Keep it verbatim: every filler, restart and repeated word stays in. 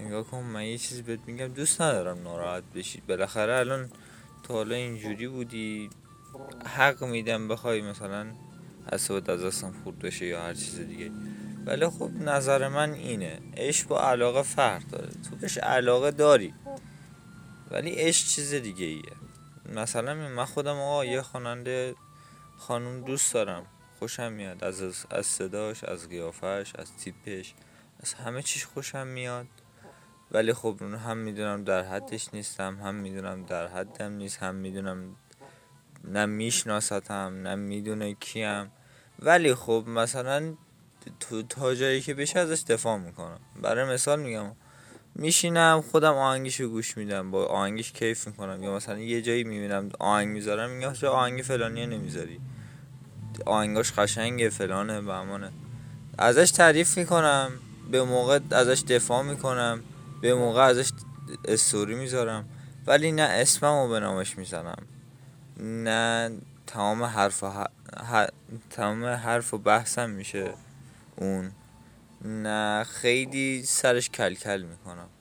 نگاه کن من یه چیزی بهت میگم دوست ندارم ناراحت بشی. بالاخره الان تا حالا اینجوری بودی، حق میدم بخوای مثلا حسابت از دستم خورد بشه یا هر چیز دیگه، ولی خب نظر من اینه، عشق با علاقه فرق داره. تو بهش علاقه داری ولی عشق چیز دیگه ایه. مثلا من خودم آقا یه خواننده خانوم دوست دارم، خوشم میاد از از صداش، از قیافش، از تیپش، از همه چیش خوشم میاد، ولی خب هم میدونم در حدش نیستم، هم میدونم در حدم نیست، هم میدونم نه میشناستم نه میدونه کیم، ولی خب مثلا تو تا جایی که بشه ازش دفاع میکنم. برای مثال میگم میشینم خودم آهنگشو گوش میدم، با آهنگش کیف میکنم، یا مثلا یه جایی میبینم آهنگ میذارم میگم چرا آهنگ فلانیه نمیذاری، آهنگاش قشنگه فلانه بهمانه، ازش تعریف میکنم، به موقع ازش دفاع میکنم، به موقع ازش استوری میذارم، ولی نه اسممو به نامش میزنم، نه تمام حرف و ح... تمام حرف و بحثم میشه اون، نه خیلی سرش کل کل میکنم.